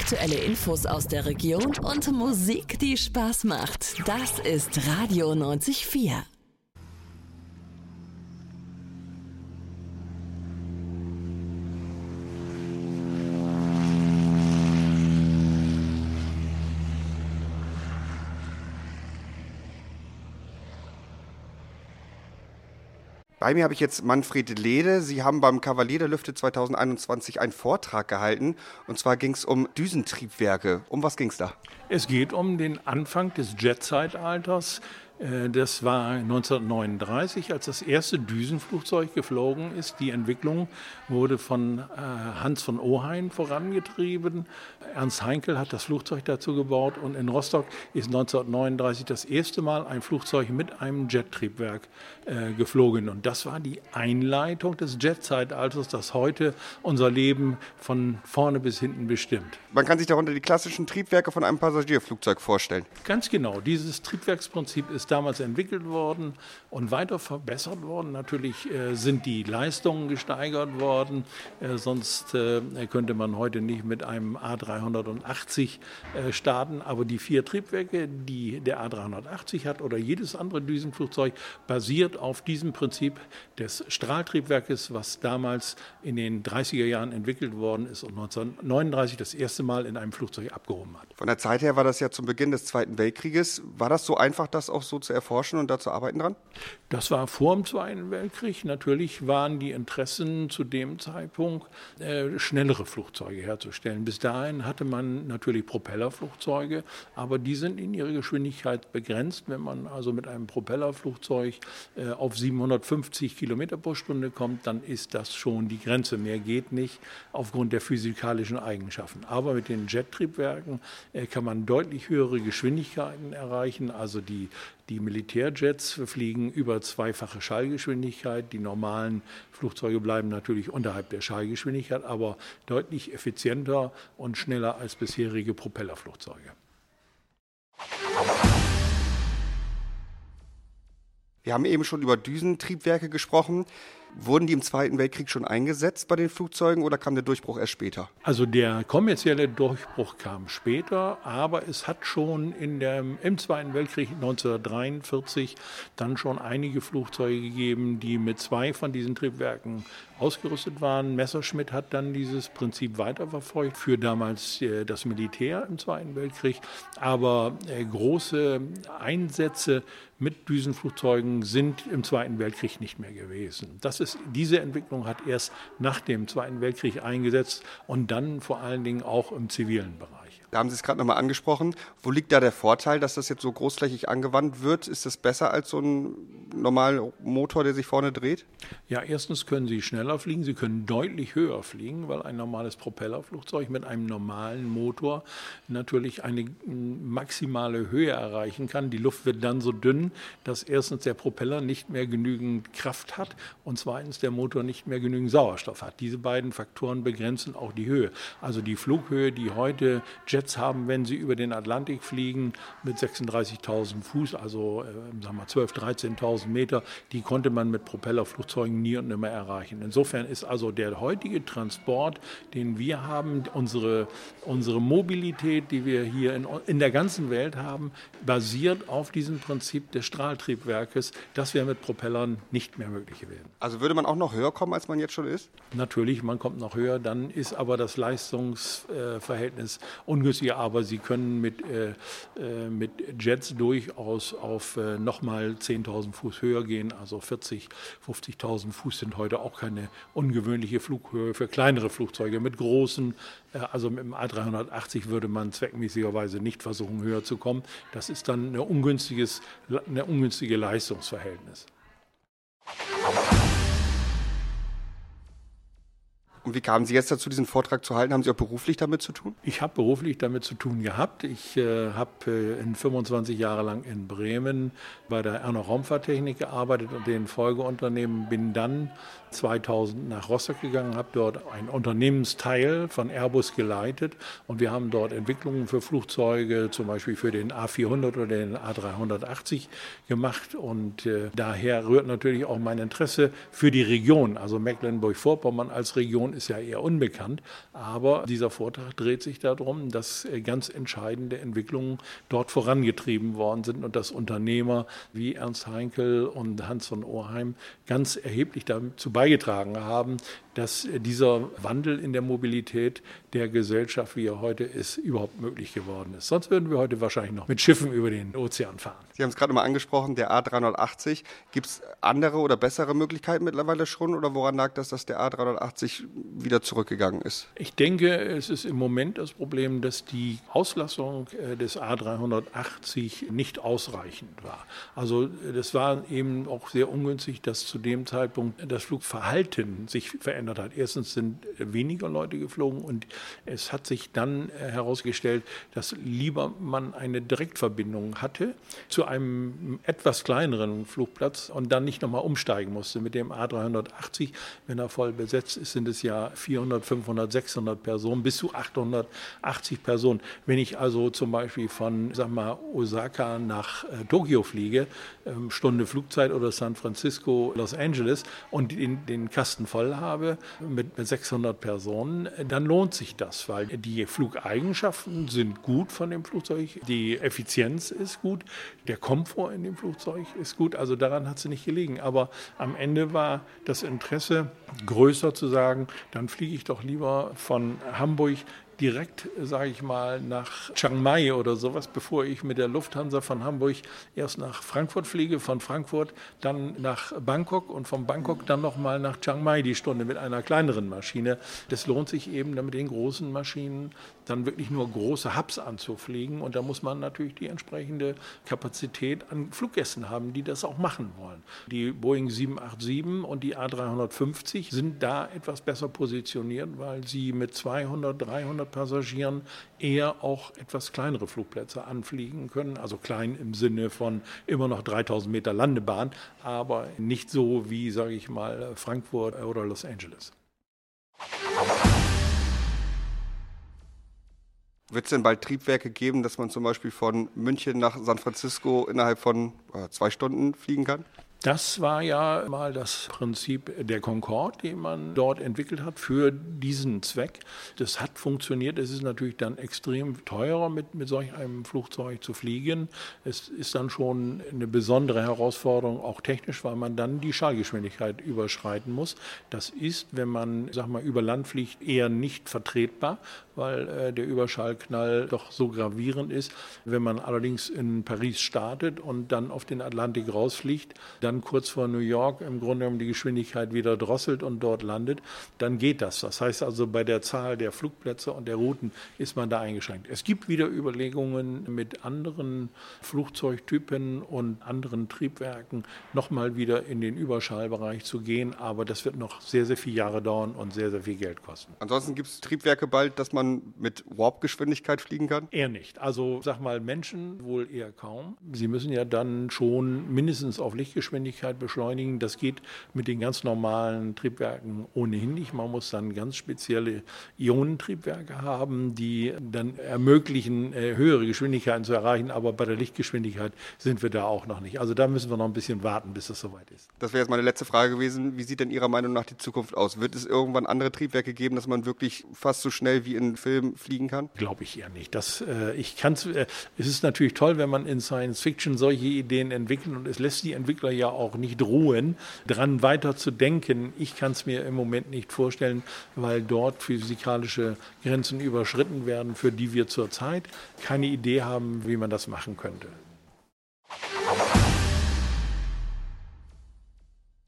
Aktuelle Infos aus der Region und Musik, die Spaß macht. Das ist Radio 90.4. Bei mir habe ich jetzt Manfred Lehde. Sie haben beim Kavalier der Lüfte 2021 einen Vortrag gehalten. Und zwar ging es um Düsentriebwerke. Um was ging es da? Es geht um den Anfang des Jet-Zeitalters. Das war 1939, als das erste Düsenflugzeug geflogen ist. Die Entwicklung wurde von Hans von Ohain vorangetrieben. Ernst Heinkel hat das Flugzeug dazu gebaut und in Rostock ist 1939 das erste Mal ein Flugzeug mit einem Jettriebwerk geflogen. Und das war die Einleitung des Jet-Zeitalters, das heute unser Leben von vorne bis hinten bestimmt. Man kann sich darunter die klassischen Triebwerke von einem Passagierflugzeug vorstellen. Ganz genau. Dieses Triebwerksprinzip ist damals entwickelt worden und weiter verbessert worden. Natürlich sind die Leistungen gesteigert worden. Sonst könnte man heute nicht mit einem A380 starten. Aber die 4 Triebwerke, die der A380 hat oder jedes andere Düsenflugzeug, basiert auf diesem Prinzip des Strahltriebwerkes, was damals in den 30er Jahren entwickelt worden ist und 1939 das erste Mal in einem Flugzeug abgehoben hat. Von der Zeit her war das ja zum Beginn des Zweiten Weltkrieges. War das so einfach, das auch so zu erforschen und da zu arbeiten dran? Das war vor dem Zweiten Weltkrieg. Natürlich waren die Interessen zu dem Zeitpunkt, schnellere Flugzeuge herzustellen. Bis dahin hatte man natürlich Propellerflugzeuge, aber die sind in ihrer Geschwindigkeit begrenzt. Wenn man also mit einem Propellerflugzeug auf 750 Kilometer pro Stunde kommt, dann ist das schon die Grenze. Mehr geht nicht aufgrund der physikalischen Eigenschaften. Aber mit den Jettriebwerken kann man deutlich höhere Geschwindigkeiten erreichen. Also die Militärjets fliegen über zweifache Schallgeschwindigkeit. Die normalen Flugzeuge bleiben natürlich unterhalb der Schallgeschwindigkeit, aber deutlich effizienter und schneller als bisherige Propellerflugzeuge. Wir haben eben schon über Düsentriebwerke gesprochen. Wurden die im Zweiten Weltkrieg schon eingesetzt bei den Flugzeugen oder kam der Durchbruch erst später? Also der kommerzielle Durchbruch kam später, aber es hat schon im Zweiten Weltkrieg 1943 dann schon einige Flugzeuge gegeben, die mit 2 von diesen Triebwerken ausgerüstet waren. Messerschmitt hat dann dieses Prinzip weiterverfolgt für damals das Militär im Zweiten Weltkrieg. Aber große Einsätze mit Düsenflugzeugen sind im Zweiten Weltkrieg nicht mehr gewesen. Diese Entwicklung hat erst nach dem Zweiten Weltkrieg eingesetzt und dann vor allen Dingen auch im zivilen Bereich. Da haben Sie es gerade nochmal angesprochen. Wo liegt da der Vorteil, dass das jetzt so großflächig angewandt wird? Ist das besser als so ein normaler Motor, der sich vorne dreht? Ja, erstens können Sie schneller fliegen. Sie können deutlich höher fliegen, weil ein normales Propellerflugzeug mit einem normalen Motor natürlich eine maximale Höhe erreichen kann. Die Luft wird dann so dünn, dass erstens der Propeller nicht mehr genügend Kraft hat und zweitens der Motor nicht mehr genügend Sauerstoff hat. Diese beiden Faktoren begrenzen auch die Höhe. Also die Flughöhe, die heute Jets haben, wenn sie über den Atlantik fliegen mit 36.000 Fuß, also 12.000, 13.000 Meter, die konnte man mit Propellerflugzeugen nie und nimmer erreichen. Insofern ist also der heutige Transport, den wir haben, unsere Mobilität, die wir hier in der ganzen Welt haben, basiert auf diesem Prinzip des Strahltriebwerkes. Das wäre mit Propellern nicht mehr möglich gewesen. Also würde man auch noch höher kommen, als man jetzt schon ist? Natürlich, man kommt noch höher, dann ist aber das Leistungsverhältnis ungünstiger. Aber Sie können mit Jets durchaus auf nochmal 10.000 Fuß höher gehen. Also 40.000, 50.000 Fuß sind heute auch keine ungewöhnliche Flughöhe für kleinere Flugzeuge. Mit großen, also mit dem A380 würde man zweckmäßigerweise nicht versuchen, höher zu kommen. Das ist dann ein ungünstige Leistungsverhältnis. Und wie kamen Sie jetzt dazu, diesen Vortrag zu halten? Haben Sie auch beruflich damit zu tun? Ich habe beruflich damit zu tun gehabt. Ich habe 25 Jahre lang in Bremen bei der Erna Raumfahrttechnik gearbeitet und den Folgeunternehmen, bin dann 2000 nach Rostock gegangen, habe dort einen Unternehmensteil von Airbus geleitet und wir haben dort Entwicklungen für Flugzeuge, zum Beispiel für den A400 oder den A380 gemacht und daher rührt natürlich auch mein Interesse für die Region. Also Mecklenburg-Vorpommern als Region ist ja eher unbekannt. Aber dieser Vortrag dreht sich darum, dass ganz entscheidende Entwicklungen dort vorangetrieben worden sind und dass Unternehmer wie Ernst Heinkel und Hans von Oheim ganz erheblich dazu beigetragen haben, dass dieser Wandel in der Mobilität der Gesellschaft, wie er heute ist, überhaupt möglich geworden ist. Sonst würden wir heute wahrscheinlich noch mit Schiffen über den Ozean fahren. Sie haben es gerade mal angesprochen, der A380. Gibt es andere oder bessere Möglichkeiten mittlerweile schon? Oder woran lag das, dass der A380 wieder zurückgegangen ist? Ich denke, es ist im Moment das Problem, dass die Auslastung des A380 nicht ausreichend war. Also das war eben auch sehr ungünstig, dass zu dem Zeitpunkt das Flugverhalten sich verändert hat. Erstens sind weniger Leute geflogen und es hat sich dann herausgestellt, dass lieber man eine Direktverbindung hatte zu einem etwas kleineren Flugplatz und dann nicht nochmal umsteigen musste. Mit dem A380, wenn er voll besetzt ist, sind es ja 400, 500, 600 Personen, bis zu 880 Personen. Wenn ich also zum Beispiel von, Osaka nach Tokio fliege, Stunde Flugzeit oder San Francisco, Los Angeles und den Kasten voll habe mit 600 Personen, dann lohnt sich das, weil die Flugeigenschaften sind gut von dem Flugzeug, die Effizienz ist gut, der Komfort in dem Flugzeug ist gut, also daran hat es nicht gelegen. Aber am Ende war das Interesse größer zu sagen, dann fliege ich doch lieber von Hamburg direkt, sage ich mal, nach Chiang Mai oder sowas, bevor ich mit der Lufthansa von Hamburg erst nach Frankfurt fliege, von Frankfurt dann nach Bangkok und von Bangkok dann nochmal nach Chiang Mai die Stunde mit einer kleineren Maschine. Das lohnt sich eben, mit den großen Maschinen dann wirklich nur große Hubs anzufliegen und da muss man natürlich die entsprechende Kapazität an Fluggästen haben, die das auch machen wollen. Die Boeing 787 und die A350 sind da etwas besser positioniert, weil sie mit 200, 300 Passagieren eher auch etwas kleinere Flugplätze anfliegen können. Also klein im Sinne von immer noch 3000 Meter Landebahn, aber nicht so wie, sage ich mal, Frankfurt oder Los Angeles. Wird es denn bald Triebwerke geben, dass man zum Beispiel von München nach San Francisco innerhalb von 2 Stunden fliegen kann? Das war ja mal das Prinzip der Concorde, den man dort entwickelt hat für diesen Zweck. Das hat funktioniert. Es ist natürlich dann extrem teurer, mit solch einem Flugzeug zu fliegen. Es ist dann schon eine besondere Herausforderung, auch technisch, weil man dann die Schallgeschwindigkeit überschreiten muss. Das ist, wenn man, über Land fliegt, eher nicht vertretbar, weil der Überschallknall doch so gravierend ist. Wenn man allerdings in Paris startet und dann auf den Atlantik rausfliegt, dann kurz vor New York im Grunde genommen die Geschwindigkeit wieder drosselt und dort landet, dann geht das. Das heißt also, bei der Zahl der Flugplätze und der Routen ist man da eingeschränkt. Es gibt wieder Überlegungen mit anderen Flugzeugtypen und anderen Triebwerken nochmal wieder in den Überschallbereich zu gehen, aber das wird noch sehr, sehr viele Jahre dauern und sehr, sehr viel Geld kosten. Ansonsten gibt es Triebwerke bald, dass man mit Warp-Geschwindigkeit fliegen kann? Eher nicht. Also Menschen wohl eher kaum. Sie müssen ja dann schon mindestens auf Lichtgeschwindigkeit beschleunigen. Das geht mit den ganz normalen Triebwerken ohnehin nicht. Man muss dann ganz spezielle Ionentriebwerke haben, die dann ermöglichen, höhere Geschwindigkeiten zu erreichen. Aber bei der Lichtgeschwindigkeit sind wir da auch noch nicht. Also da müssen wir noch ein bisschen warten, bis das soweit ist. Das wäre jetzt meine letzte Frage gewesen. Wie sieht denn Ihrer Meinung nach die Zukunft aus? Wird es irgendwann andere Triebwerke geben, dass man wirklich fast so schnell wie in Filmen fliegen kann? Glaube ich eher nicht. Es ist natürlich toll, wenn man in Science Fiction solche Ideen entwickelt und es lässt die Entwickler ja auch nicht ruhen, daran weiter zu denken. Ich kann es mir im Moment nicht vorstellen, weil dort physikalische Grenzen überschritten werden, für die wir zurzeit keine Idee haben, wie man das machen könnte.